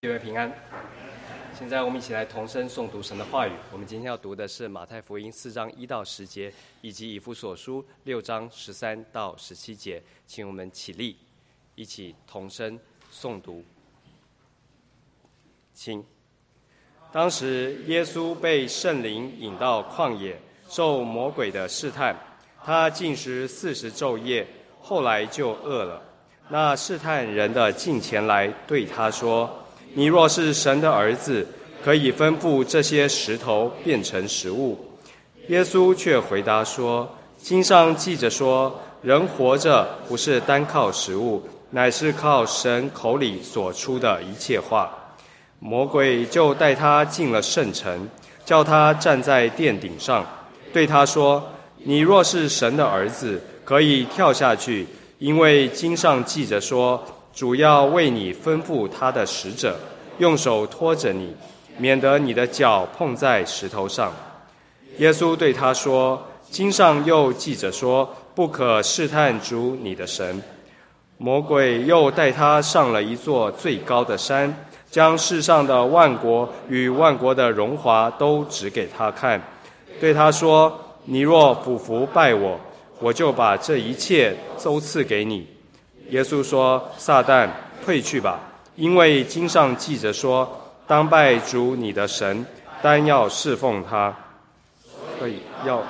各位平安。现在我们一起来同声诵读神的话语。我们今天要读的是马太福音4章1到10节，以及以弗所书6章13到17节。请我们起立，一起同声诵读。请。当时耶稣被圣灵引到旷野，受魔鬼的试探。他禁食40昼夜，后来就饿了。那试探人的近前来对他说：你若是神的儿子，可以吩咐这些石头变成食物。耶稣却回答说：经上记着说，人活着不是单靠食物，乃是靠神口里所出的一切话。魔鬼就带他进了圣城，叫他站在殿顶上，对他说：你若是神的儿子，可以跳下去，因为经上记着说，主要为你吩咐他的使者，用手托着你，免得你的脚碰在石头上。耶稣对他说：经上又记着说，不可试探主你的神。魔鬼又带他上了一座最高的山，将世上的万国与万国的荣华都指给他看，对他说：你若俯伏拜我，我就把这一切都赐给你。耶稣说：撒旦，退去吧，因为经上记着说，当拜主你的神，单要侍奉他。所以要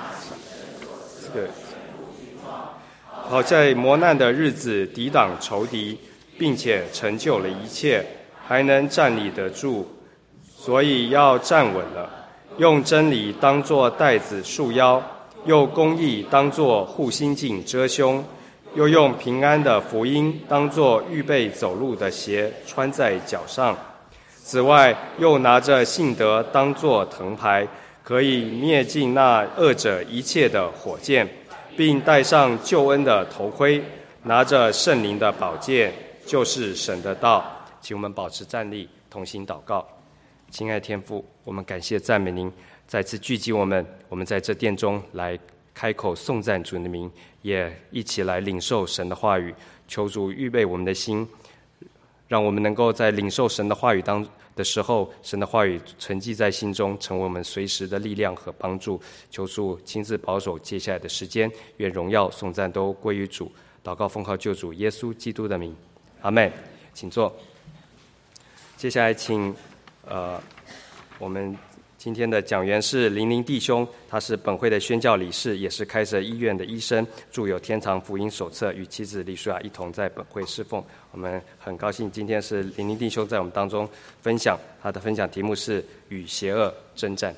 好在磨难的日子抵挡仇敌，并且成就了一切，还能站立得住。所以要站稳了，用真理当作带子束腰，用公义当作护心镜遮胸，又用平安的福音当作预备走路的鞋穿在脚上。此外，又拿着信德当作藤牌，可以灭尽那恶者一切的火箭，并戴上救恩的头盔，拿着圣灵的宝剑，就是神的道。请我们保持站立，同心祷告。亲爱的天父，我们感谢赞美您，再次聚集我们在这殿中来开口颂赞主的名，也一起来领受神的话语。求主预备我们的心，让我们能够在领受神的话语的时候，神的话语存记在心中，成为我们随时的力量和帮助。求主亲自保守接下来的时间，愿荣耀颂赞都归于主。祷告奉靠救主耶稣基督的名，阿们。请坐。接下来请我们今天的讲员是林林弟兄，他是本会的宣教理事，也是开设医院的医生，著有《天堂福音手册》，与妻子李淑雅一同在本会侍奉。我们很高兴今天是林林弟兄在我们当中分享，他的分享题目是与邪恶征战。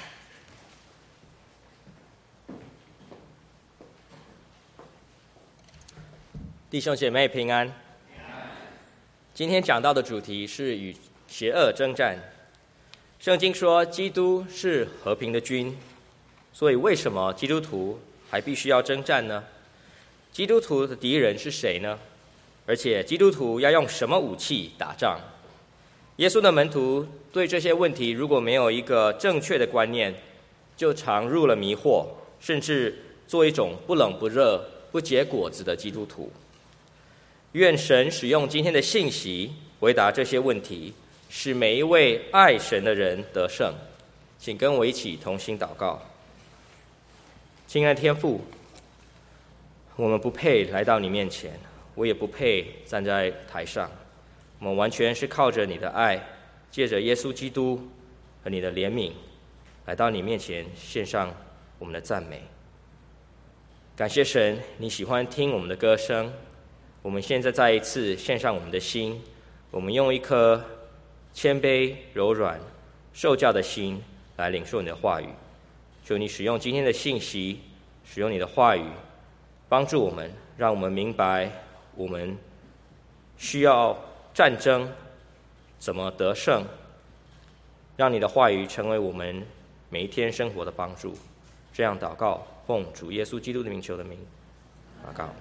弟兄姐妹平安。今天讲到的主题是与邪恶征战。圣经说基督是和平的君，所以为什么基督徒还必须要征战呢？基督徒的敌人是谁呢？而且基督徒要用什么武器打仗？耶稣的门徒对这些问题如果没有一个正确的观念，就常入了迷惑，甚至做一种不冷不热、不结果子的基督徒。愿神使用今天的信息回答这些问题，使每一位爱神的人得胜。请跟我一起同心祷告。亲爱的天父，我们不配来到你面前，我也不配站在台上，我们完全是靠着你的爱，借着耶稣基督和你的怜悯，来到你面前献上我们的赞美。感谢神，你喜欢听我们的歌声。我们现在再一次献上我们的心，我们用一颗谦卑、柔软、受教的心来领受你的话语。求你使用今天的信息，使用你的话语，帮助我们，让我们明白我们需要战争怎么得胜，让你的话语成为我们每一天生活的帮助。这样祷告，奉主耶稣基督的名求的名，祷告。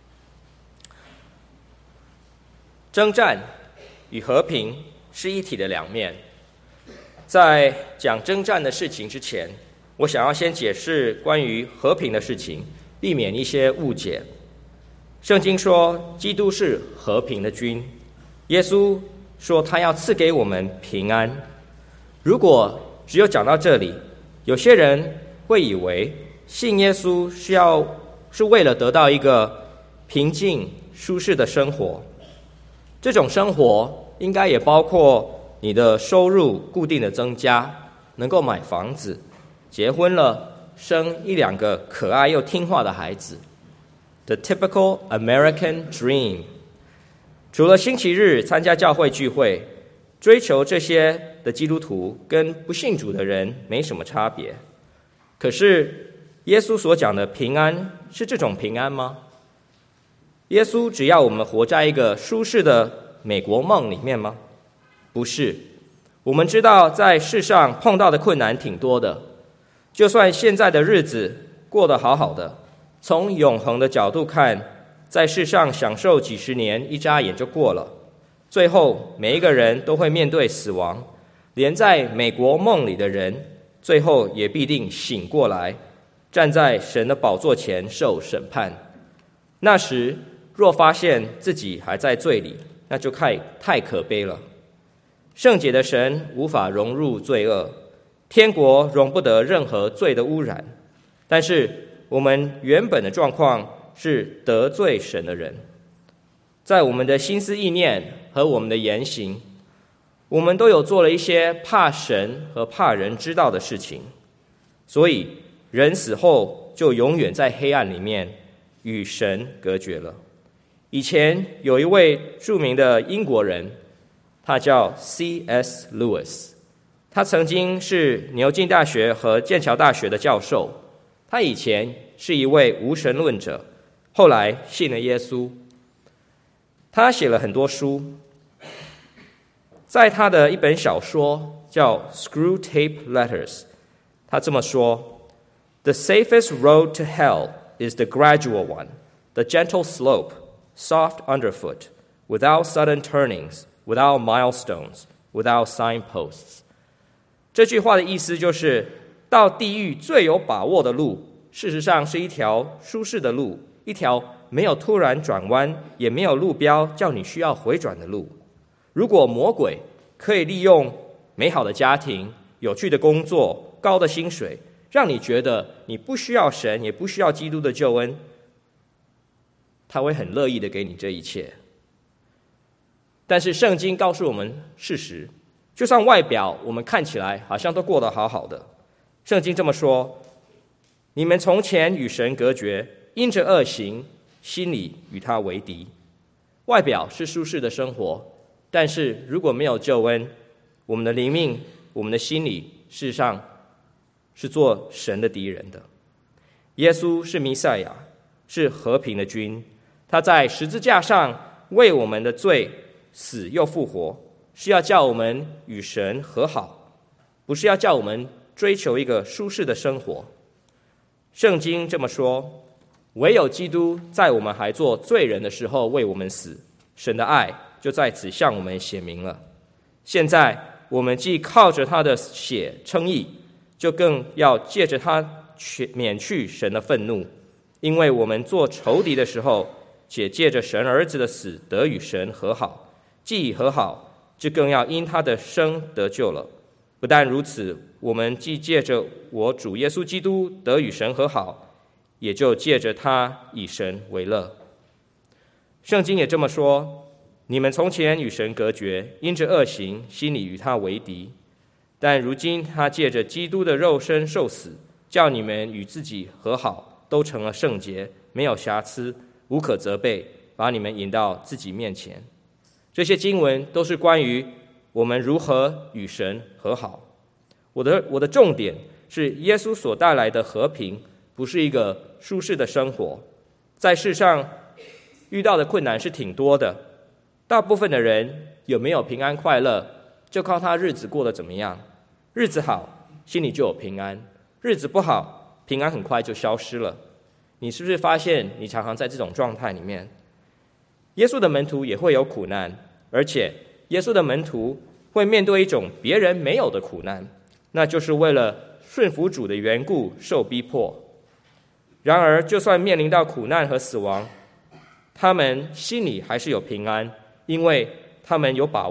征战与和平是一体的两面。在讲征战的事情之前，我想要先解释关于和平的事情，避免一些误解。圣经说基督是和平的君，耶稣说他要赐给我们平安。如果只有讲到这里，有些人会以为信耶稣是为了得到一个平静舒适的生活。这种生活应该也包括你的收入固定的增加，能够买房子，结婚了，生1-2个可爱又听话的孩子。The typical American dream。除了星期日参加教会聚会，追求这些的基督徒跟不信主的人没什么差别。可是耶稣所讲的平安是这种平安吗？耶稣只要我们活在一个舒适的美国梦里面吗？不是。我们知道在世上碰到的困难挺多的，就算现在的日子过得好好的，从永恒的角度看，在世上享受几十年，一眨眼就过了。最后每一个人都会面对死亡，连在美国梦里的人，最后也必定醒过来，站在神的宝座前受审判。那时若发现自己还在罪里，那就太可悲了。圣洁的神无法融入罪恶，天国容不得任何罪的污染。但是我们原本的状况是得罪神的人，在我们的心思意念和我们的言行，我们都有做了一些怕神和怕人知道的事情，所以人死后就永远在黑暗里面与神隔绝了。以前有一位著名的英国人，他叫 C.S. Lewis， 他曾经是牛津大学和剑桥大学的教授。他以前是一位无神论者，后来信了耶稣。他写了很多书，在他的一本小说叫 Screwtape Letters， 他这么说： The safest road to hell is the gradual one, the gentle slope, soft underfoot, without sudden turnings, without milestones, without signposts。 这句话的意思就是，到地狱最有把握的路，事实上是一条舒适的路，一条没有突然转弯，也没有路标叫你需要回转的路。如果魔鬼可以利用美好的家庭、有趣的工作、高的薪水，让你觉得你不需要神，也不需要基督的救恩，他会很乐意的给你这一切。但是圣经告诉我们事实，就算外表我们看起来好像都过得好好的，圣经这么说：你们从前与神隔绝，因着恶行，心里与他为敌。外表是舒适的生活，但是如果没有救恩，我们的灵命、我们的心里，事实上是做神的敌人的。耶稣是弥赛亚，是和平的君，他在十字架上为我们的罪死又复活，是要叫我们与神和好，不是要叫我们追求一个舒适的生活。圣经这么说：唯有基督在我们还做罪人的时候为我们死，神的爱就在此向我们显明了。现在我们既靠着他的血称义，就更要借着他免去神的愤怒，因为我们做仇敌的时候，且借着神儿子的死得与神和好，既已和好，就更要因他的生得救了。不但如此，我们既借着我主耶稣基督得与神和好，也就借着他以神为乐。圣经也这么说：你们从前与神隔绝，因着恶行，心里与他为敌。但如今他借着基督的肉身受死，叫你们与自己和好，都成了圣洁，没有瑕疵，无可责备，把你们引到自己面前。这些经文都是关于我们如何与神和好。我的重点是，耶稣所带来的和平不是一个舒适的生活。在世上遇到的困难是挺多的，大部分的人有没有平安快乐，就靠他日子过得怎么样。日子好，心里就有平安；日子不好，平安很快就消失了。你是不是发现你常常在这种状态里面？耶稣的门徒也会有苦难，而且耶稣的门徒会面对一种别人没有的苦难，那就是为了顺服主的缘故受逼迫。然而就算面临到苦难和死亡，他们心里还是有平安，因为他们有把握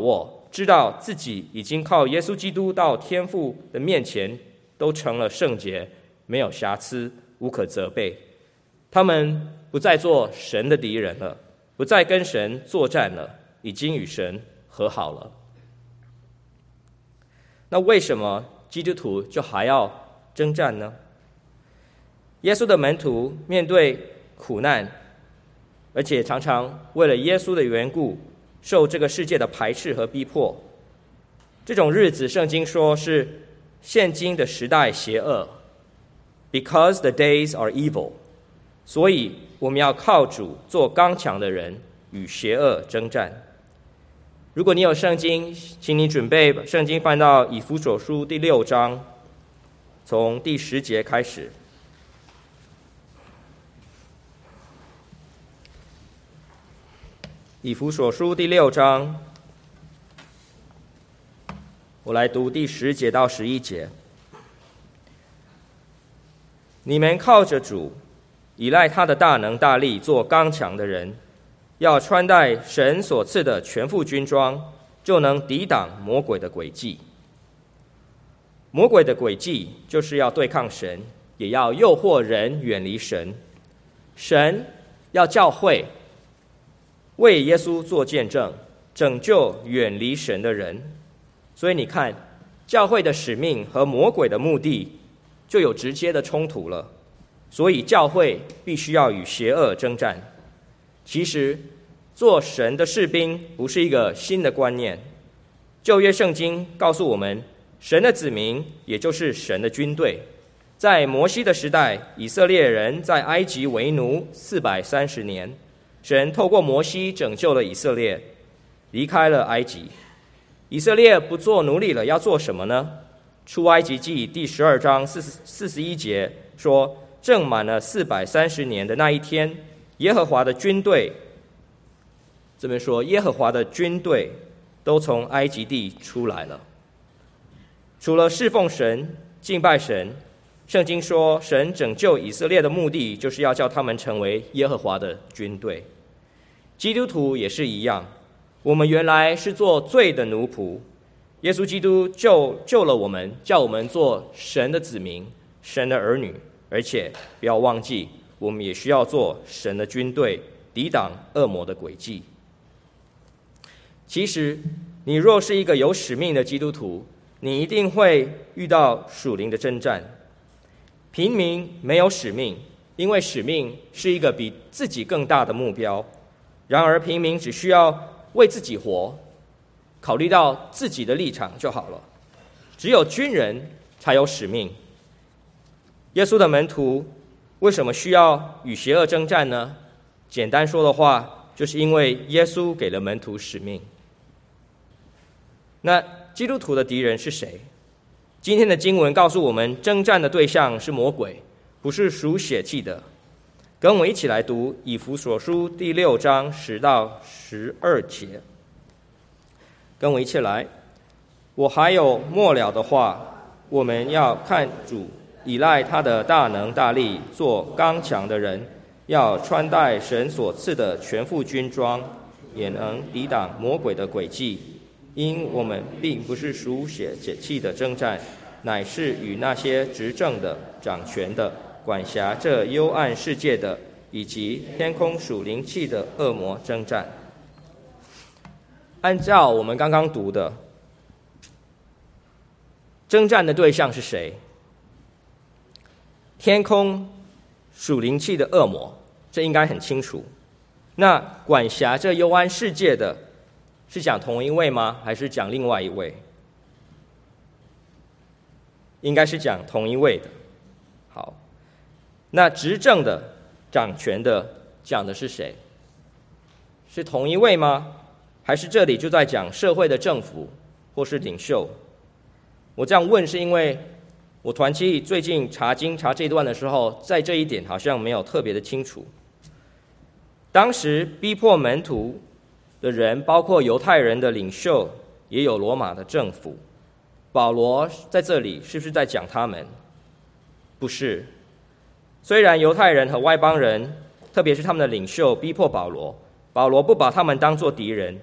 知道自己已经靠耶稣基督到天父的面前都成了圣洁，没有瑕疵，无可责备。他们不再做神的敌人了，不再跟神作战了，已经与神和好了。那为什么基督徒就还要征战呢？耶稣的门徒面对苦难，而且常常为了耶稣的缘故受这个世界的排斥和逼迫。这种日子，圣经说是现今的时代邪恶 ，because the days are evil。所以我们要靠主做刚强的人，与邪恶征战。如果你有圣经，请你准备圣经翻到以弗所书第6章，从第10节开始。以弗所书第6章，我来读第10节到11节。你们靠着主，依赖他的大能大力，做刚强的人，要穿戴神所赐的全副军装，就能抵挡魔鬼的诡计。魔鬼的诡计就是要对抗神，也要诱惑人远离神。神要教会为耶稣做见证，拯救远离神的人。所以你看，教会的使命和魔鬼的目的就有直接的冲突了。所以教会必须要与邪恶征战。其实做神的士兵不是一个新的观念，旧约圣经告诉我们，神的子民也就是神的军队。在摩西的时代，以色列人在埃及为奴430年，神透过摩西拯救了以色列，离开了埃及。以色列不做奴隶了，要做什么呢？出埃及记第12章41节说，正满了430年的那一天，耶和华的军队，这边说耶和华的军队都从埃及地出来了。除了侍奉神、敬拜神，圣经说神拯救以色列的目的就是要叫他们成为耶和华的军队。基督徒也是一样，我们原来是做罪的奴仆，耶稣基督救了我们，叫我们做神的子民、神的儿女。而且不要忘记，我们也需要做神的军队，抵挡恶魔的诡计。其实你若是一个有使命的基督徒，你一定会遇到属灵的征战。平民没有使命，因为使命是一个比自己更大的目标。然而平民只需要为自己活，考虑到自己的立场就好了。只有军人才有使命。耶稣的门徒为什么需要与邪恶征战呢？简单说的话，就是因为耶稣给了门徒使命。那基督徒的敌人是谁？今天的经文告诉我们，征战的对象是魔鬼，不是属血气的。跟我一起来读以弗所书第6章10到12节。跟我一起来。我还有末了的话，我们要看主，依赖他的大能大力，做刚强的人，要穿戴神所赐的全副军装，也能抵挡魔鬼的诡计。因我们并不是属血气的征战，乃是与那些执政的、掌权的、管辖这幽暗世界的，以及天空属灵气的恶魔征战。按照我们刚刚读的，征战的对象是谁？天空属灵气的恶魔，这应该很清楚。那管辖这幽暗世界的，是讲同一位吗？还是讲另外一位？应该是讲同一位的。好，那执政的、掌权的讲的是谁？是同一位吗？还是这里就在讲社会的政府或是领袖？我这样问是因为我团契最近查经查这一段的时候，在这一点好像没有特别的清楚。当时逼迫门徒的人包括犹太人的领袖，也有罗马的政府。保罗在这里是不是在讲他们？不是。虽然犹太人和外邦人，特别是他们的领袖逼迫保罗，保罗不把他们当作敌人，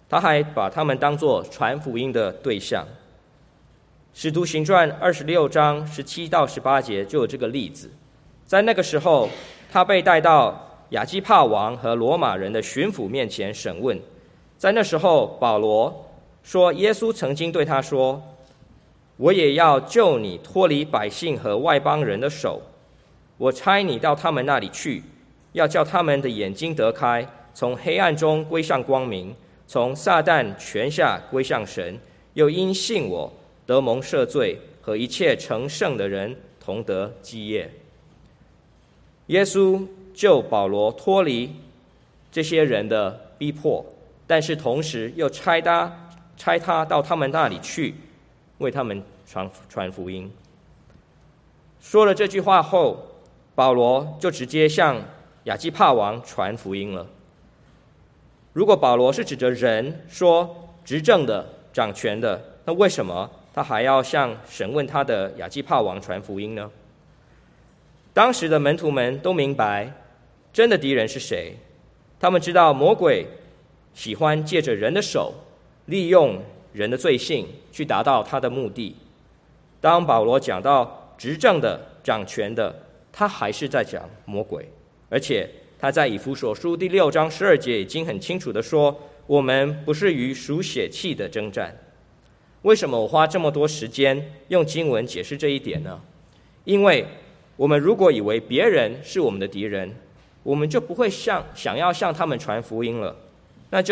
他还把他们当作传福音的对象。使徒行传26章17到18节就有这个例子。在那个时候，他被带到亚基帕王和罗马人的巡抚面前审问。在那时候，保罗说耶稣曾经对他说，我也要救你脱离百姓和外邦人的手，我差你到他们那里去，要叫他们的眼睛得开，从黑暗中归向光明，从撒旦权下归向神，又因信我得蒙赦罪，和一切成圣的人同得基业。耶稣救保罗脱离这些人的逼迫，但是同时又差他到他们那里去，为他们传福音。说了这句话后，保罗就直接向亚基帕王传福音了。如果保罗是指着人说执政的、掌权的，那为什么他还要向审问他的亚基帕王传福音呢？当时的门徒们都明白真的敌人是谁，他们知道魔鬼喜欢借着人的手，利用人的罪性去达到他的目的。当保罗讲到执政的、掌权的，他还是在讲魔鬼，而且他在以弗所书第6章12节已经很清楚地说，我们不是与属血气的征战。为什么我花这么多时间用经文解释这一点呢？因为我们如果以为别人是我们的敌人，我们就不会想要向他们传福音了，那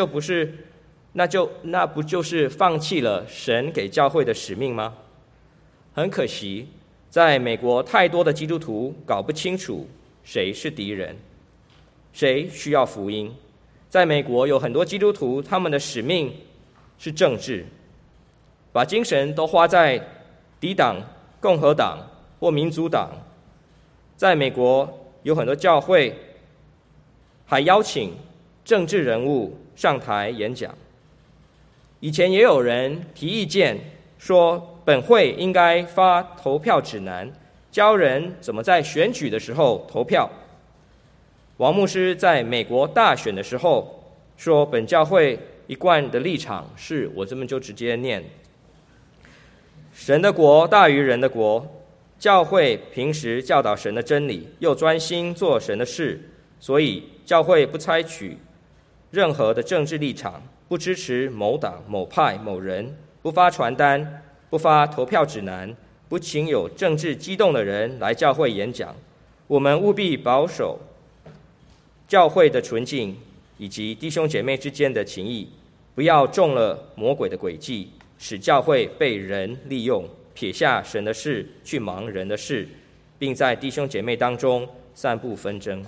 不就是放弃了神给教会的使命吗？很可惜，在美国太多的基督徒搞不清楚谁是敌人，谁需要福音。在美国有很多基督徒，他们的使命是政治，把精神都花在抵挡共和党或民主党。在美国有很多教会还邀请政治人物上台演讲。以前也有人提意见说，本会应该发投票指南，教人怎么在选举的时候投票。王牧师在美国大选的时候说，本教会一贯的立场是，我这么就直接念，神的国大于人的国，教会平时教导神的真理，又专心做神的事，所以教会不采取任何的政治立场，不支持某党、某派、某人，不发传单，不发投票指南，不请有政治激动的人来教会演讲。我们务必保守教会的纯净以及弟兄姐妹之间的情谊，不要中了魔鬼的诡计，使教会被人利用，撇下神的事去忙人的事，并在弟兄姐妹当中散布纷争。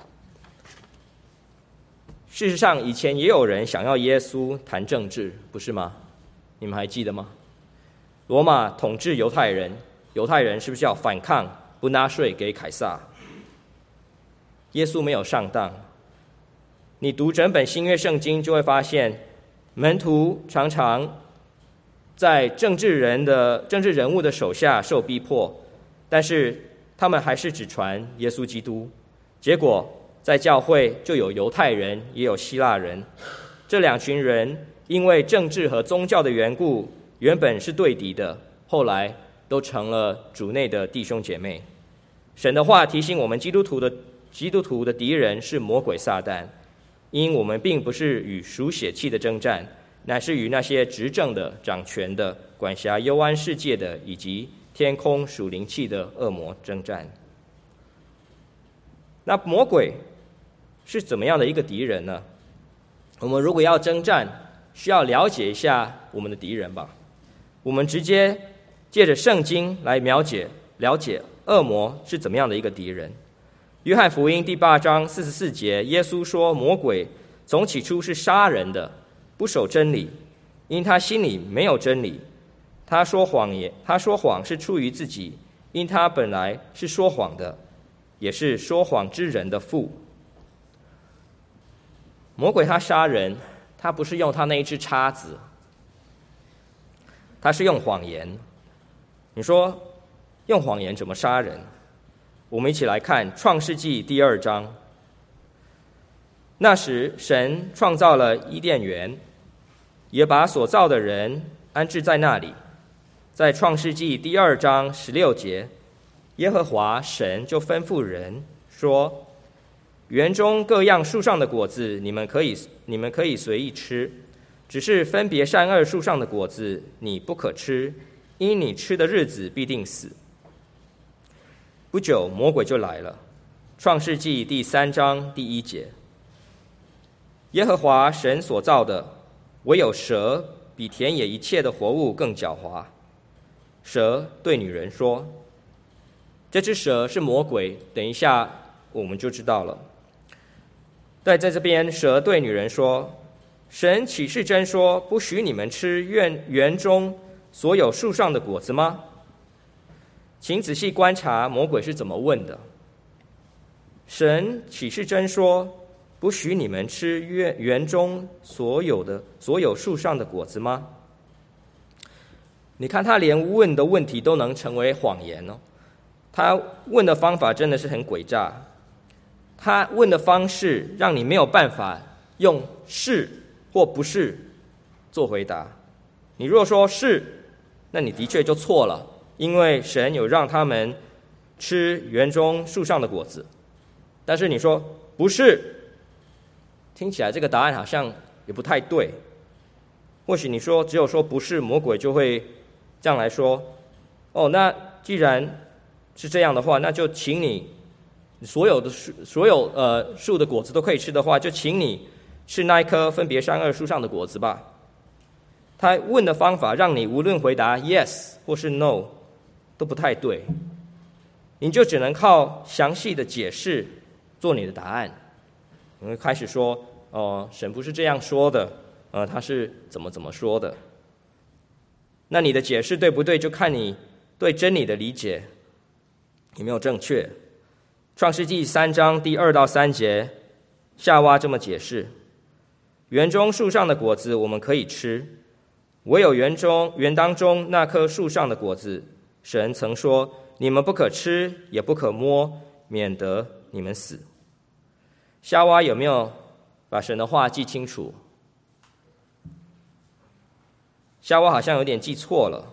事实上，以前也有人想要耶稣谈政治，不是吗？你们还记得吗？罗马统治犹太人，犹太人是不是要反抗，不纳税给凯撒？耶稣没有上当。你读整本新约圣经就会发现，门徒常常在政治人物的手下受逼迫，但是他们还是只传耶稣基督。结果在教会就有犹太人也有希腊人，这两群人因为政治和宗教的缘故，原本是对敌的，后来都成了主内的弟兄姐妹。神的话提醒我们，基督徒的敌人是魔鬼撒旦，因我们并不是与属血气的征战，乃是与那些执政的、掌权的、管辖幽暗世界的，以及天空属灵气的恶魔征战。那魔鬼是怎么样的一个敌人呢？我们如果要征战，需要了解一下我们的敌人吧。我们直接借着圣经来了解恶魔是怎么样的一个敌人。约翰福音第8章44节，耶稣说，魔鬼从起初是杀人的，不守真理，因他心里没有真理。他说谎是出于自己，因他本来是说谎的，也是说谎之人的父。魔鬼他杀人，他不是用他那一只叉子，他是用谎言。你说用谎言怎么杀人？我们一起来看创世纪第2章。那时神创造了伊甸园， 也把所造的人安置在那里。在创世纪第2章16节，耶和华神就吩咐人说：园中各样树上的果子你们可以随意吃，只是分别善恶树上的果子你不可吃，因你吃的日子必定死。不久魔鬼就来了。创世纪第3章第1节，耶和华神所造的，唯有蛇比田野一切的活物更狡猾。蛇对女人说，这只蛇是魔鬼，等一下我们就知道了。在这边，蛇对女人说，神岂是真说不许你们吃园中所有树上的果子吗？请仔细观察魔鬼是怎么问的。神岂是真说不许你们吃园中所有树上的果子吗？你看他连问的问题都能成为谎言哦。他问的方法真的是很诡诈，他问的方式让你没有办法用是或不是做回答。你若说是，那你的确就错了，因为神有让他们吃园中树上的果子。但是你说不是，听起来这个答案好像也不太对。或许你说只有说不是，魔鬼就会这样来说，那既然是这样的话，那就请你所有树的果子都可以吃的话，就请你吃那一棵分别善恶树上的果子吧。他问的方法让你无论回答 yes 或是 no 都不太对，你就只能靠详细的解释做你的答案。你会开始说，神不是这样说的，他是怎么说的。那你的解释对不对，就看你对真理的理解有没有正确。创世纪3章第2到3节，夏娃这么解释：园中树上的果子我们可以吃，唯有园当中那棵树上的果子，神曾说你们不可吃，也不可摸，免得你们死。夏娃有没有把神的话记清楚？夏娃好像有点记错了，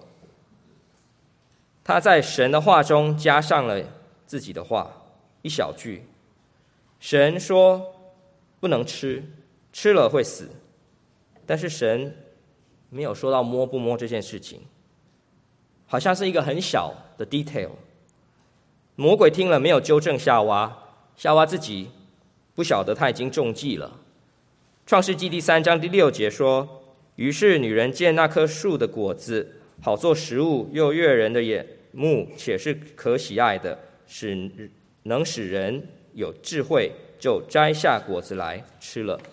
他在神的话中加上了自己的话，一小句。神说不能吃，吃了会死，但是神没有说到摸不摸这件事情，好像是一个很小的 detail。 魔鬼听了没有纠正夏娃，夏娃自己不晓得他已经中计了。创世纪第3章第6节说，于是女人见那棵树的果子好做食物，又悦人的眼目，且是可喜爱的，能使人有智慧，就摘下果子来吃了。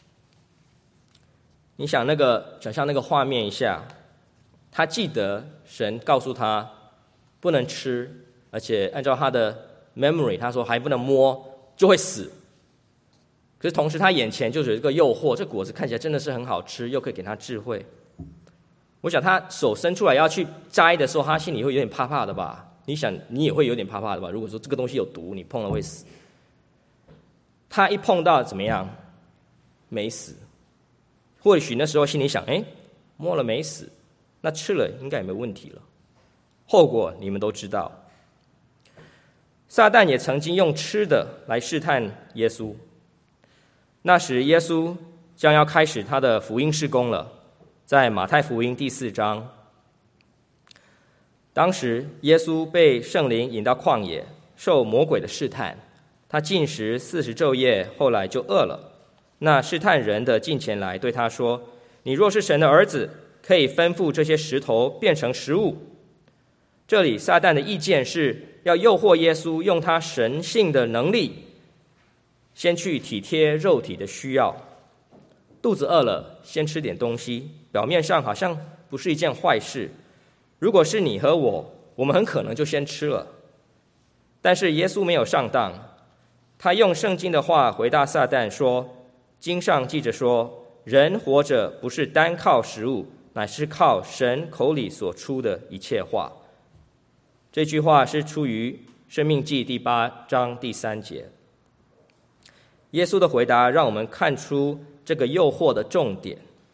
你想象那个画面一下，他记得神告诉他不能吃，而且按照他的 memory， 他说还不能摸，就会死。可是同时他眼前就是有一个诱惑，这果子看起来真的是很好吃，又可以给他智慧。我想他手伸出来要去摘的时候，他心里会有点怕怕的吧？你想你也会有点怕怕的吧？如果说这个东西有毒，你碰了会死。他一碰到怎么样？没死。或许那时候心里想，摸了没死，那吃了应该也没问题了。后果你们都知道。撒旦也曾经用吃的来试探耶稣。那时耶稣将要开始他的福音事工了，在马太福音第4章。当时耶稣被圣灵引到旷野，受魔鬼的试探，他禁食40昼夜，后来就饿了。那试探人的近前来对他说，你若是神的儿子，可以吩咐这些石头变成食物。这里撒旦的意见是要诱惑耶稣用他神性的能力先去体贴肉体的需要。肚子饿了先吃点东西，表面上好像不是一件坏事，如果是你和我们很可能就先吃了。但是耶稣没有上当，他用圣经的话回答撒旦说，经上记着说，人活着不是单靠食物，乃是靠神口里所出的一切话。这句话是出于申命记第8章第3节。耶稣的回答让我们看出这个诱惑的重点。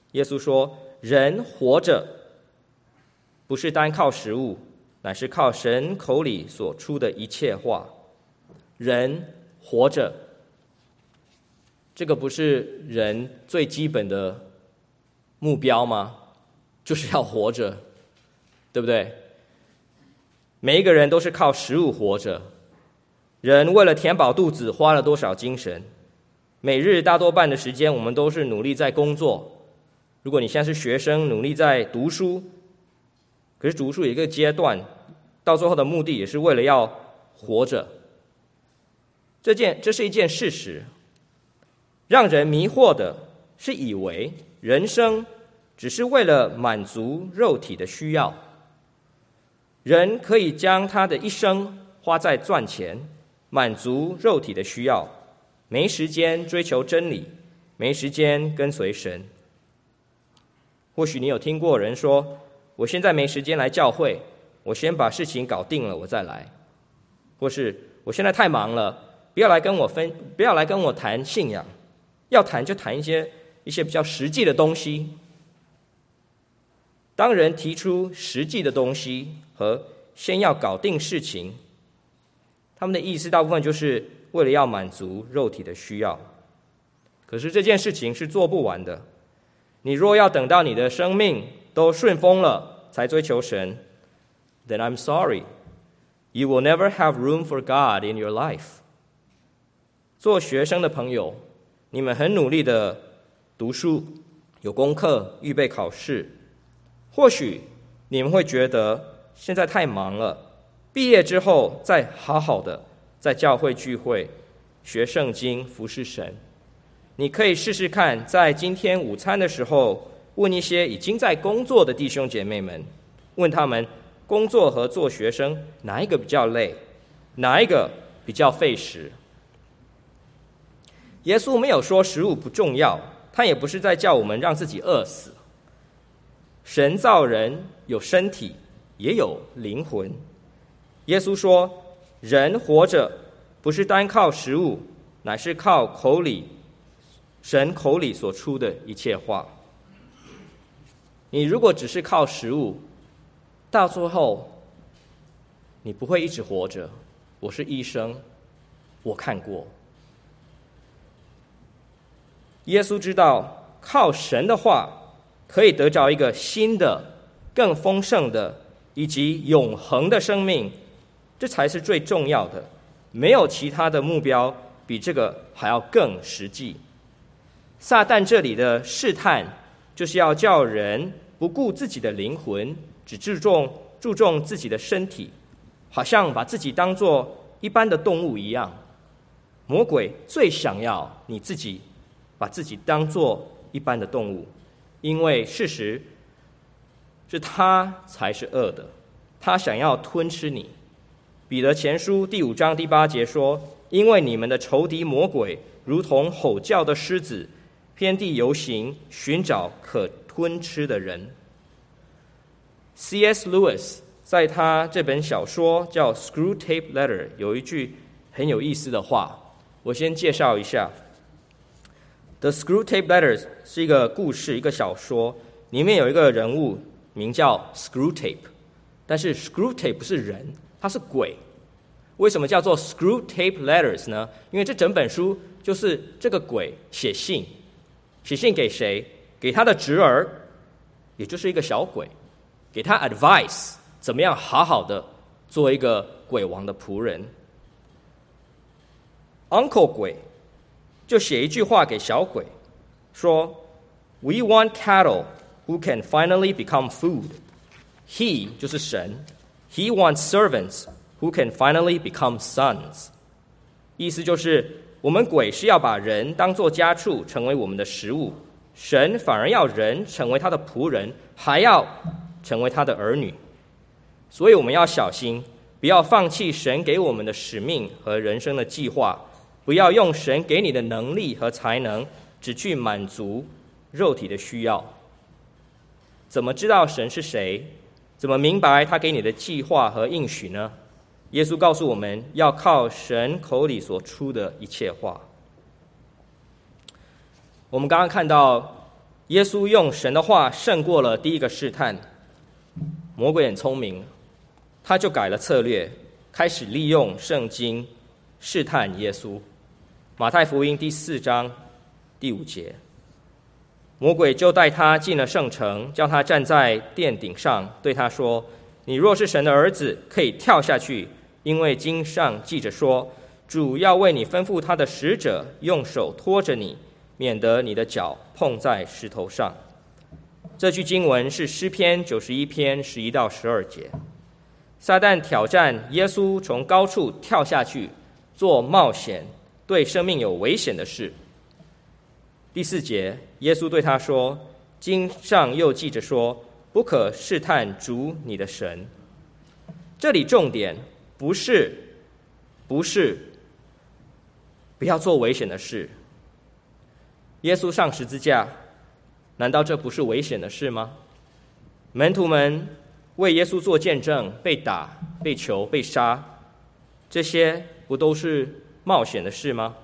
耶稣说，人活着不是单靠食物，乃是靠神口里所出的一切话。人活着，这个不是人最基本的目标吗？就是要活着，对不对？每一个人都是靠食物活着。人为了填饱肚子花了多少精神？每日大多半的时间我们都是努力在工作。如果你现在是学生，努力在读书，可是读书有一个阶段，到最后的目的也是为了要活着。这是一件事实。让人迷惑的是以为人生只是为了满足肉体的需要。人可以将他的一生花在赚钱，满足肉体的需要，没时间追求真理，没时间跟随神。或许你有听过人说，我现在没时间来教会，我先把事情搞定了我再来。或是我现在太忙了，不要来跟我谈信仰，要谈就谈一些比较实际的东西。当人提出实际的东西和先要搞定事情，他们的意思大部分就是为了要满足肉体的需要。可是这件事情是做不完的。你若要等到你的生命都顺风了才追求神， then I'm sorry, you will never have room for God in your life. 做学生的朋友，你们很努力的读书，有功课，预备考试。或许你们会觉得现在太忙了，毕业之后再好好的在教会聚会，学圣经，服侍神。你可以试试看，在今天午餐的时候，问一些已经在工作的弟兄姐妹们，问他们工作和做学生哪一个比较累，哪一个比较费时。耶稣没有说食物不重要，他也不是在叫我们让自己饿死。神造人有身体，也有灵魂。耶稣说，人活着不是单靠食物，乃是靠神口里所出的一切话。你如果只是靠食物，到最后你不会一直活着。我是医生，我看过。耶稣知道靠神的话可以得着一个新的、更丰盛的以及永恒的生命，这才是最重要的。没有其他的目标比这个还要更实际。撒旦这里的试探，就是要叫人不顾自己的灵魂，只注重自己的身体，好像把自己当作一般的动物一样。魔鬼最想要你自己把自己当作一般的动物，因为事实是他才是恶的，他想要吞吃你。彼得前书第5章第8节说，因为你们的仇敌魔鬼如同吼叫的狮子，遍地游行，寻找可吞吃的人。C.S. Lewis 在他这本小说叫《Screwtape Letter》有一句很有意思的话，我先介绍一下。The Screwtape Letters 是一个故事，一个小说，里面有一个人物名叫 Screwtape， 但是 Screwtape 不是人，他是鬼。为什么叫做 Screwtape Letters 呢？因为这整本书就是这个鬼写信给谁？给他的侄儿，也就是一个小鬼，给他 advice 怎么样好好的做一个鬼王的仆人。Uncle 鬼就写一句话给小鬼，说 We want cattle who can finally become food. He 就是神， He wants servants who can finally become sons. 意思就是我们鬼是要把人当作家畜，成为我们的食物，神反而要人成为他的仆人，还要成为他的儿女。所以我们要小心，不要放弃神给我们的使命和人生的计划，不要用神给你的能力和才能只去满足肉体的需要。怎么知道神是谁？怎么明白他给你的计划和应许呢？耶稣告诉我们要靠神口里所出的一切话。我们刚刚看到耶稣用神的话胜过了第一个试探。魔鬼很聪明，他就改了策略，开始利用圣经试探耶稣。马太福音第4章第5节，魔鬼就带他进了圣城，叫他站在殿顶上，对他说：你若是神的儿子，可以跳下去，因为经上记着说，主要为你吩咐他的使者用手托着你，免得你的脚碰在石头上。这句经文是诗篇91篇11到12节。撒旦挑战耶稣从高处跳下去，做冒险对生命有危险的事。第4节，耶稣对他说：经上又记着说，不可试探主你的神。这里重点不是不要做危险的事。耶稣上十字架，难道这不是危险的事吗？门徒们为耶稣做见证，被打、被囚、被杀，这些不都是冒险的事吗？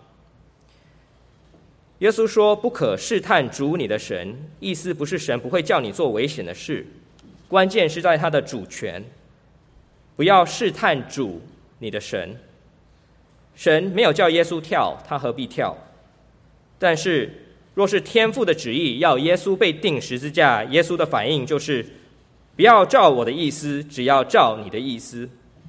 耶稣说不可试探主你的神，意思不是神不会叫你做危险的事，关键是在他的主权。不要试探主你的神。神没有叫耶稣跳，他何必跳？但是若是天父的旨意要耶稣被钉十字架，耶稣的反应就是不要照我的意思，只要照你的意思。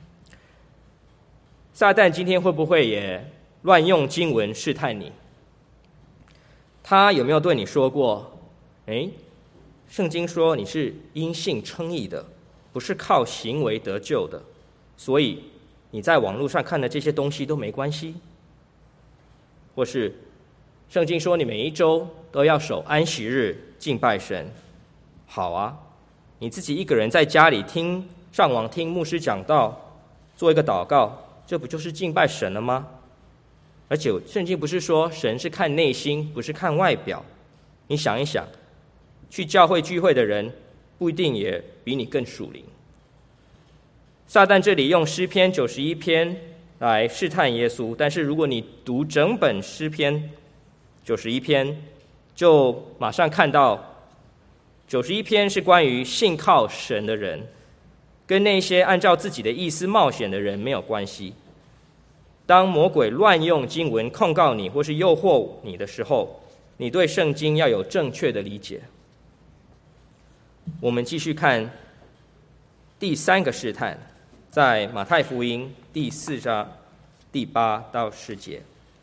撒旦今天会不会也乱用经文试探你？他有没有对你说过，圣经说你是因信称义的，不是靠行为得救的，所以你在网络上看的这些东西都没关系？或是圣经说你每一周都要守安息日敬拜神，好啊，你自己一个人在家里上网听牧师讲道，做一个祷告，这不就是敬拜神了吗？而且圣经不是说神是看内心，不是看外表？你想一想，去教会聚会的人不一定也比你更属灵。撒旦这里用诗篇91篇来试探耶稣，但是如果你读整本诗篇91篇，就马上看到91篇是关于信靠神的人，跟那些按照自己的意思冒险的人没有关系。当魔鬼乱用经文控告你或是诱惑你的时候，你对圣经要有正确的理解。我们继续看第3个试探，在马太福音第4章第8到10节。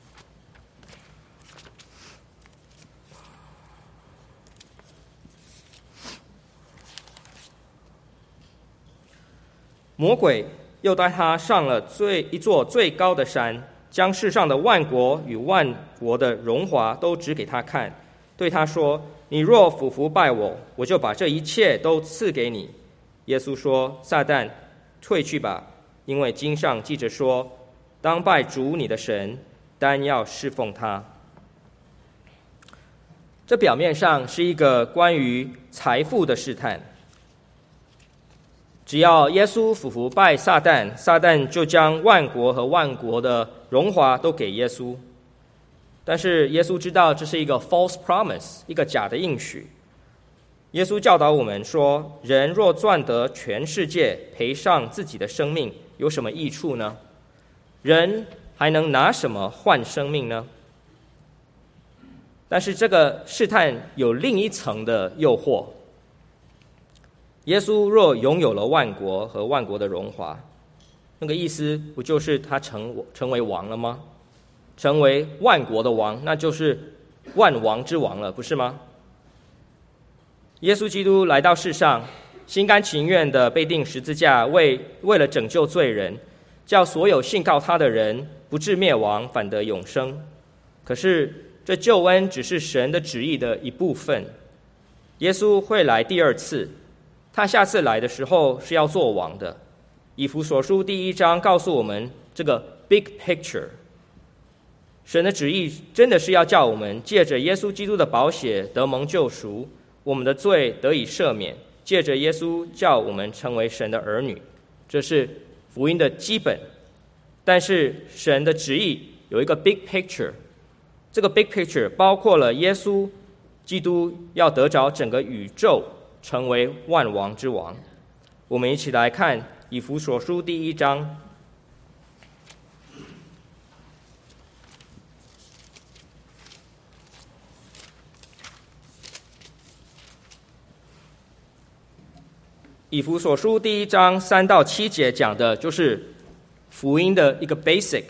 魔鬼又带他上了一座最高的山，将世上的万国与万国的荣华都指给他看，对他说：你若俯伏拜我，我就把这一切都赐给你。耶稣说：撒旦，退去吧，因为经上记着说，当拜主你的神，单要侍奉他。这表面上是一个关于财富的试探，只要耶稣俯伏拜撒旦，撒旦就将万国和万国的荣华都给耶稣。但是耶稣知道这是一个 false promise， 一个假的应许。耶稣教导我们说，人若赚得全世界，赔上自己的生命，有什么益处呢？人还能拿什么换生命呢？但是这个试探有另一层的诱惑。耶稣若拥有了万国和万国的荣华，那个意思不就是他成为王了吗？成为万国的王，那就是万王之王了，不是吗？耶稣基督来到世上，心甘情愿的被钉十字架，为了拯救罪人，叫所有信靠他的人不至灭亡，反得永生。可是这救恩只是神的旨意的一部分。耶稣会来第2次，他下次来的时候是要做王的。以弗所书第1章告诉我们这个 big picture， 神的旨意真的是要叫我们借着耶稣基督的宝血得蒙救赎，我们的罪得以赦免，借着耶稣叫我们成为神的儿女，这是福音的基本。但是神的旨意有一个 big picture， 这个 big picture 包括了耶稣基督要得着整个宇宙，成为万王之王。我们一起来看以弗所书第1章。以弗所书第1章3到7节讲的就是福音的一个 basic。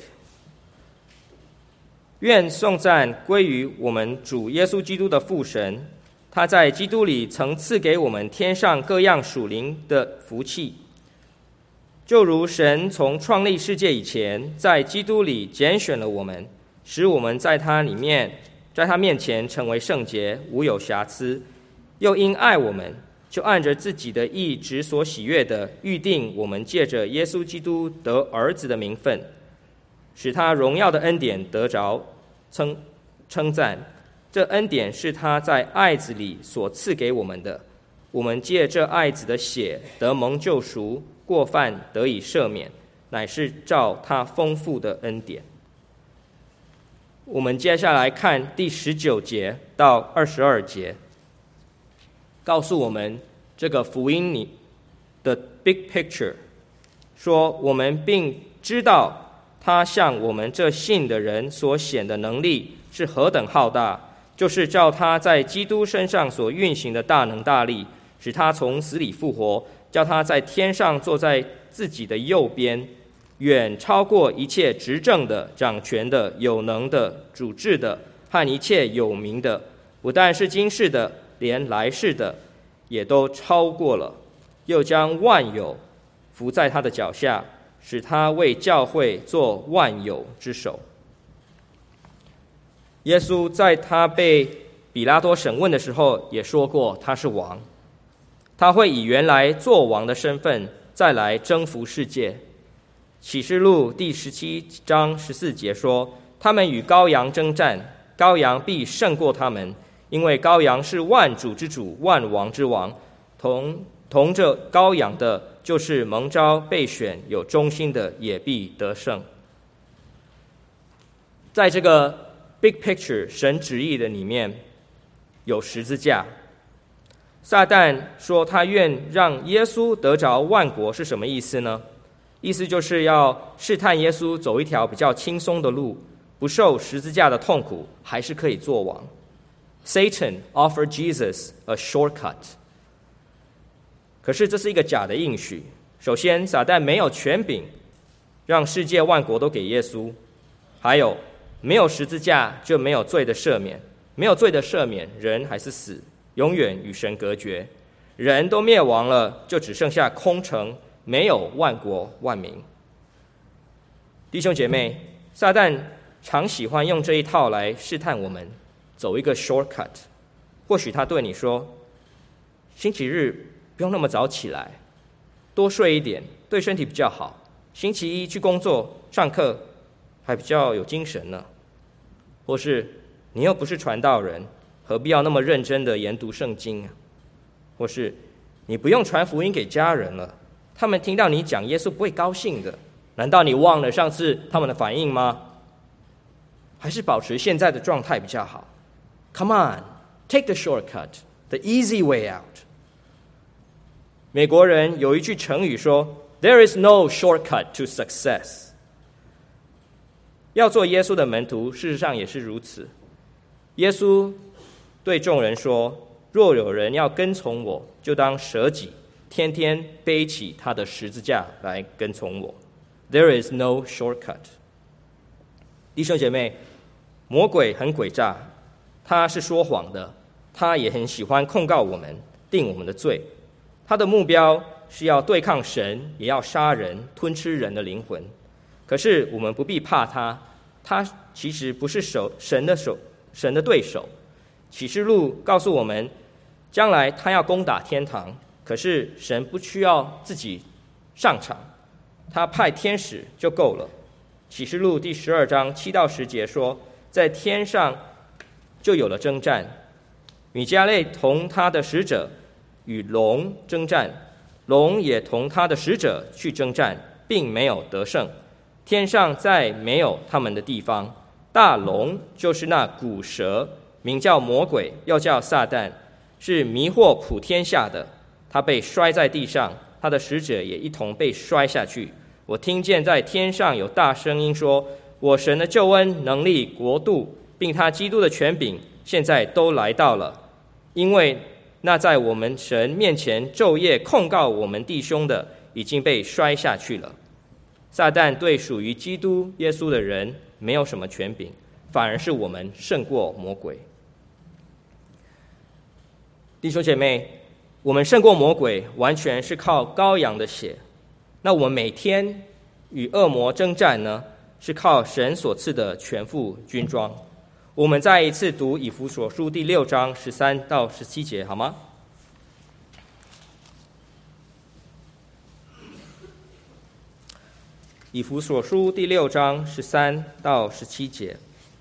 愿颂赞归于我们主耶稣基督的父神，他在基督里曾赐给我们天上各样属灵的福气，就如神从创立世界以前，在基督里拣选了我们，使我们在他面前成为圣洁，无有瑕疵，又因爱我们，就按着自己的意志所喜悦的，预定我们借着耶稣基督得儿子的名分，使他荣耀的恩典得着称赞。这恩典是他在爱子里所赐给我们的，我们借这爱子的血得蒙救赎，过犯得以赦免，乃是照他丰富的恩典。我们接下来看第19节到22节，告诉我们这个福音里的 big picture， 说我们并知道他向我们这信的人所显的能力是何等浩大，就是照他在基督身上所运行的大能大力，使他从死里复活，叫他在天上坐在自己的右边，远超过一切执政的、掌权的、有能的、主治的和一切有名的，不但是今世的，连来世的也都超过了，又将万有伏在他的脚下，使他为教会做万有之首。耶稣在他被比拉多审问的时候也说过他是王，他会以原来做王的身份再来征服世界。启示录第17章14节说，他们与羔羊征战，羔羊必胜过他们，因为羔羊是万主之主，万王之王，同着羔羊的就是蒙召备选有忠心的，也必得胜。在这个 big picture 神旨意的里面有十字架。撒旦说他愿让耶稣得着万国，是什么意思呢？意思就是要试探耶稣走一条比较轻松的路，不受十字架的痛苦，还是可以做王。Satan offered Jesus a shortcut。 可是这是一个假的应许。首先，撒旦没有权柄让世界万国都给耶稣，还有没有十字架就没有罪的赦免，没有罪的赦免，人还是死，永远与神隔绝。人都灭亡了，就只剩下空城，没有万国万民。弟兄姐妹，撒旦常喜欢用这一套来试探我们，走一个 shortcut。 或许他对你说，星期日不用那么早起来，多睡一点，对身体比较好。星期一去工作上课还比较有精神呢。或是你又不是传道人，何必要那么认真的研读圣经啊？或是你不用传福音给家人了，他们听到你讲耶稣不会高兴的。难道你忘了上次他们的反应吗？还是保持现在的状态比较好。 Come on, take the shortcut, the easy way out。 美国人有一句成语说 There is no shortcut to success。 要做耶稣的门徒，事实上也是如此。耶稣对众人说，若有人要跟从我，就当舍己，天天背起他的十字架来跟从我。 There is no shortcut。 弟兄姐妹，魔鬼很诡诈，他是说谎的，他也很喜欢控告我们，定我们的罪。他的目标是要对抗神，也要杀人，吞吃人的灵魂。可是我们不必怕他，他其实不是神的对手。启示录告诉我们，将来他要攻打天堂，可是神不需要自己上场，他派天使就够了。启示录第12章7到10节说，在天上就有了征战，米迦勒同他的使者与龙征战，龙也同他的使者去征战，并没有得胜。天上再没有他们的地方。大龙就是那古蛇， 名叫魔鬼，又叫撒旦，是迷惑普天下的。他被摔在地上，他的使者也一同被摔下去。我听见在天上有大声音说：我神的救恩、能力、国度，并他基督的权柄，现在都来到了。因为那在我们神面前昼夜控告我们弟兄的，已经被摔下去了。撒旦对属于基督耶稣的人没有什么权柄，反而是我们胜过魔鬼。弟兄姐妹，我们胜过魔鬼完全是靠羔羊的血。那我们每天与恶魔征战呢，是靠神所赐的全副军装。我们再一次读以弗所书第6章13到17节，好吗？以弗所书第6章13到17节，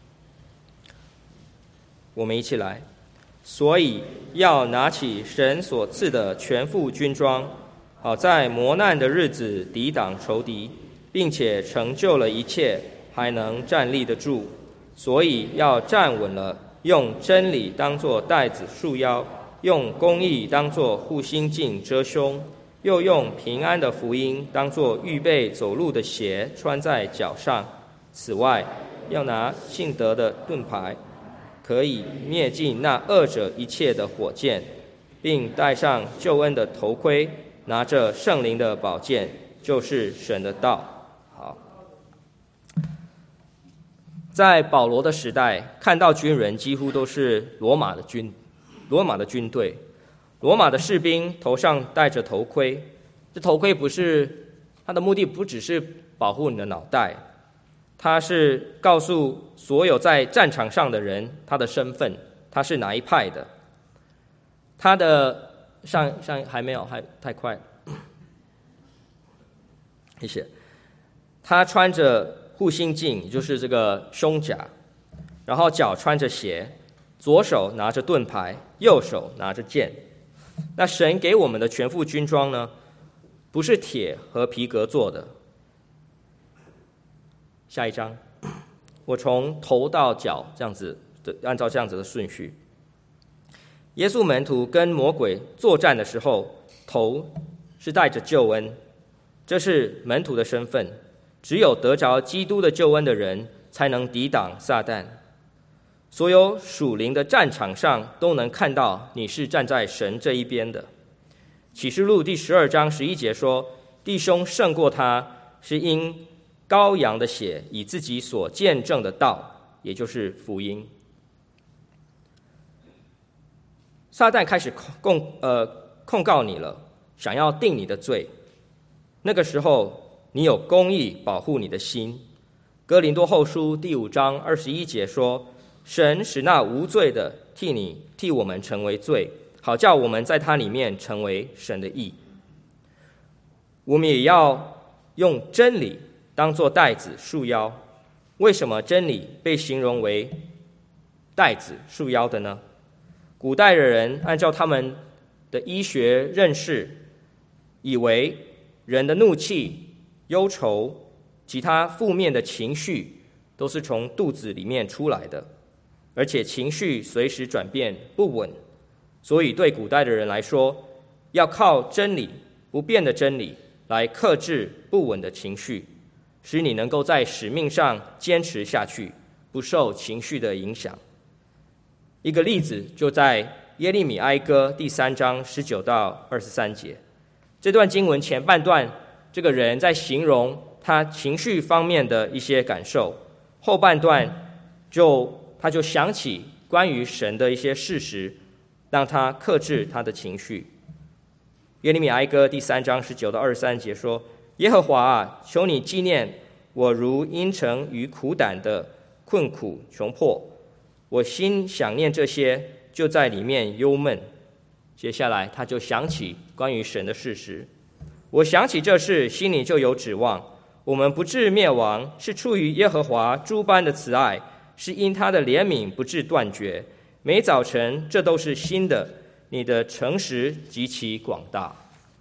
我们一起来。所以要拿起神所赐的全副军装，好在磨难的日子抵挡仇敌，并且成就了一切，还能站立得住。所以要站稳了，用真理当作带子束腰，用公义当作护心镜遮胸，又用平安的福音当作预备走路的鞋穿在脚上。此外，要拿信德的盾牌，可以灭尽那恶者一切的火箭，并戴上救恩的头盔，拿着圣灵的宝剑，就是神的道。好，在保罗的时代，看到军人几乎都是罗马的军队。罗马的士兵头上戴着头盔，这头盔它的目的不只是保护你的脑袋，它是告诉所有在战场上的人他的身份，他是哪一派的。他的上还没有，还太快了，谢谢。他穿着护心镜，也就是这个胸甲，然后脚穿着鞋，左手拿着盾牌，右手拿着剑。那神给我们的全副军装呢，不是铁和皮革做的。下一章，我从头到脚这样子的，按照这样子的顺序。耶稣门徒跟魔鬼作战的时候，头是带着救恩，这是门徒的身份。只有得着基督的救恩的人，才能抵挡撒旦。所有属灵的战场上都能看到你是站在神这一边的。启示录第12章11节说，弟兄胜过他，是因羔羊的血，以自己所见证的道，也就是福音。撒旦开始控告你了，想要定你的罪。那个时候你有公义保护你的心。哥林多后书第5章21节说，神使那无罪的替我们成为罪，好叫我们在他里面成为神的义。我们也要用真理当作带子束腰。为什么真理被形容为带子束腰的呢？古代的人按照他们的医学认识，以为人的怒气、忧愁、其他负面的情绪都是从肚子里面出来的，而且情绪随时转变不稳，所以对古代的人来说，要靠真理，不变的真理来克制不稳的情绪，使你能够在使命上坚持下去，不受情绪的影响。一个例子就在耶利米哀歌第3章19到23节。这段经文前半段，这个人在形容他情绪方面的一些感受，后半段他就想起关于神的一些事实，让他克制他的情绪。耶利米哀歌第3章19到23节说，耶和华啊，求你纪念我如阴沉与苦胆的困苦穷迫，我心想念这些，就在里面忧闷。接下来他就想起关于神的事实，我想起这事，心里就有指望。我们不致灭亡，是出于耶和华诸般的慈爱，是因他的怜悯不致断绝。每早晨这都是新的，你的诚实极其广大。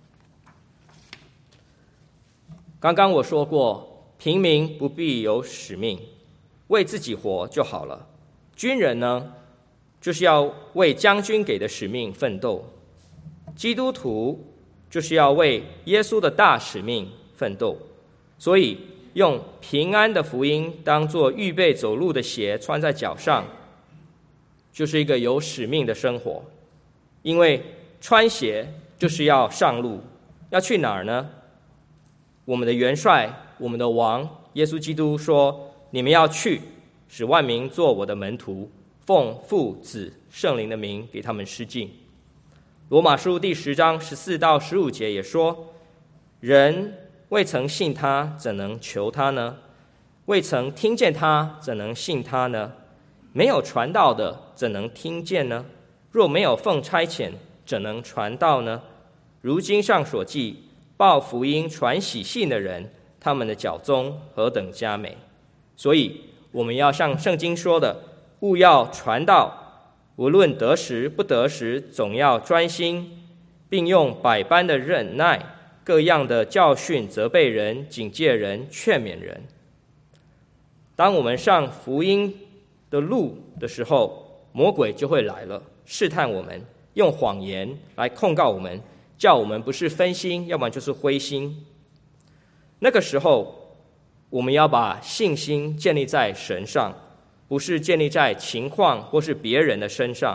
刚刚我说过，平民不必有使命，为自己活就好了。军人呢， 就是要为将军给的使命奋斗；基督徒就是要为耶稣的大使命奋斗。所以用平安的福音当作预备走路的鞋穿在脚上，就是一个有使命的生活。因为穿鞋就是要上路，要去哪儿呢？我们的元帅，我们的王耶稣基督说，你们要去，使万民做我的门徒，奉父子圣灵的名给他们施浸。罗马书第10章14到15节也说，人未曾信他，怎能求他呢？未曾听见他，怎能信他呢？没有传道的，怎能听见呢？若没有奉差遣，怎能传道呢？如经上所记，报福音传喜信的人，他们的脚踪何等佳美。所以我们要像圣经说的，务要传道，无论得时不得时，总要专心，并用百般的忍耐，各样的教训责备人，警戒人，劝勉人。当我们上福音的路的时候，魔鬼就会来了，试探我们，用谎言来控告我们，叫我们不是分心，要不然就是灰心。那个时候我们要把信心建立在神上，不是建立在情况或是别人的身上。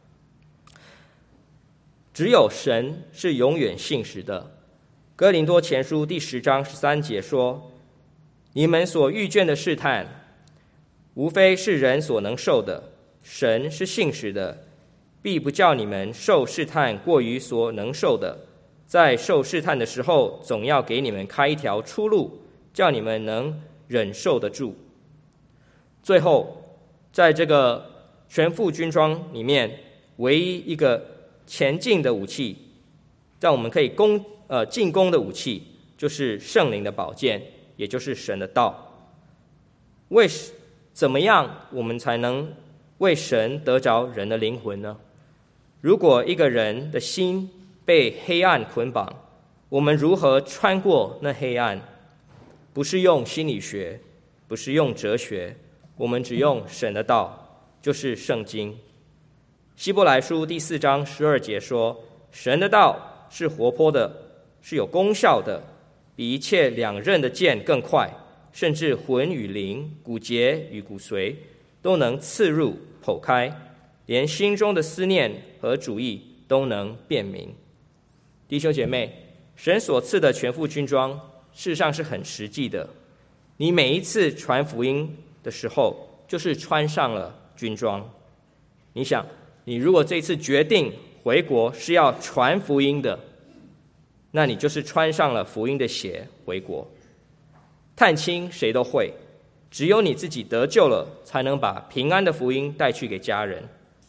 只有神是永远信实的。哥林多前书第10章13节说，你们所遇见的试探，无非是人所能受的，神是信实的，必不叫你们受试探过于所能受的，在受试探的时候，总要给你们开一条出路，叫你们能忍受得住。最后，在这个全副军装里面，唯一一个前进的武器，让我们可以进攻的武器，就是圣灵的宝剑，也就是神的道。怎么样我们才能为神得着人的灵魂呢？如果一个人的心被黑暗捆绑，我们如何穿过那黑暗？不是用心理学，不是用哲学，我们只用神的道，就是圣经。希伯来书第4章12节说，神的道是活泼的，是有功效的，比一切两刃的剑更快，甚至魂与灵、骨节与骨髓都能刺入剖开，连心中的思念和主意都能辨明。弟兄姐妹，神所赐的全副军装事实上是很实际的。你每一次传福音的时候，就是穿上了军装。你想，你如果这一次决定回国是要传福音的，那你就是穿上了福音的鞋回国。探亲谁都会，只有你自己得救了，才能把平安的福音带去给家人。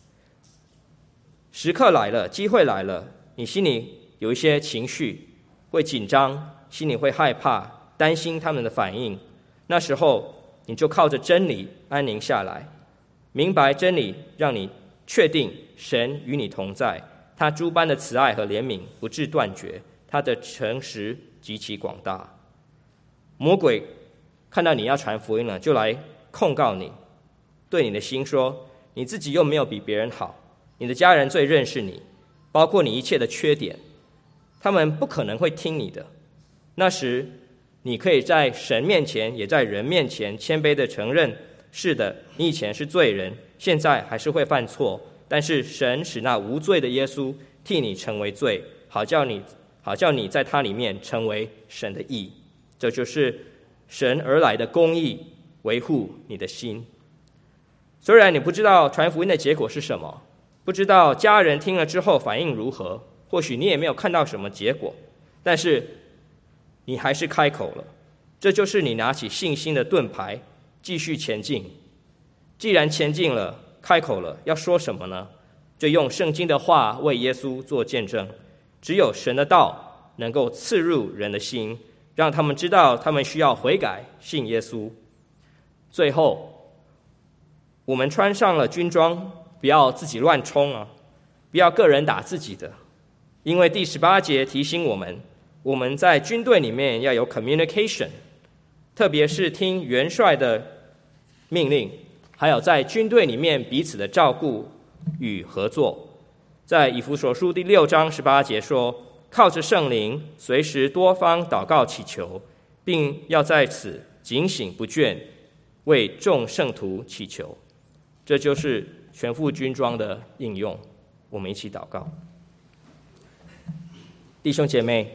时刻来了，机会来了，你心里有一些情绪，会紧张，心里会害怕，担心他们的反应。那时候你就靠着真理安宁下来，明白真理，让你确定神与你同在，他诸般的慈爱和怜悯不致断绝，他的诚实极其广大。魔鬼看到你要传福音了，就来控告你，对你的心说，你自己又没有比别人好，你的家人最认识你，包括你一切的缺点，他们不可能会听你的。那时你可以在神面前也在人面前谦卑地承认，是的，你以前是罪人，现在还是会犯错，但是神使那无罪的耶稣替你成为罪，好叫你在他里面成为神的义。这就是神而来的公义，维护你的心。虽然你不知道传福音的结果是什么，不知道家人听了之后反应如何，或许你也没有看到什么结果，但是你还是开口了。这就是你拿起信心的盾牌，继续前进。既然前进了，开口了，要说什么呢？就用圣经的话为耶稣做见证。只有神的道能够刺入人的心，让他们知道他们需要悔改，信耶稣。最后，我们穿上了军装，不要自己乱冲啊，不要个人打自己的。因为第18节提醒我们在军队里面要有 communication， 特别是听元帅的命令，还有在军队里面彼此的照顾， 与合作。在以弗所书第6章18节说，靠着圣灵随时多方祷告祈求，并要在此警醒不倦，为众圣徒祈求。这就是全副军装的应用。我们一起祷告。弟兄姐妹，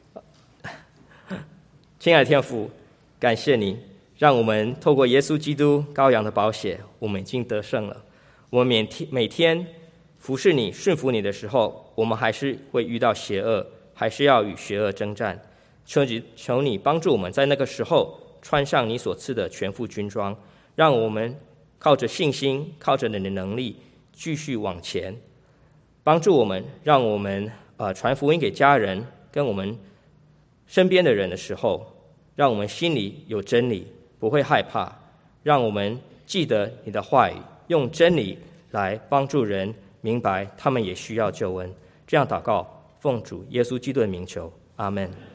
亲爱的天父，感谢你让我们透过耶稣基督羔羊的宝血，我们已经得胜了。我们每天服侍你、顺服你的时候，我们还是会遇到邪恶，还是要与邪恶征战。求你帮助我们在那个时候穿上你所赐的全副军装，让我们靠着信心，靠着你的能力继续往前，帮助我们，让我们传福音给家人跟我们身边的人的时候，让我们心里有真理，不会害怕，让我们记得你的话语，用真理来帮助人明白他们也需要救恩。这样祷告，奉主耶稣基督的名求，阿们。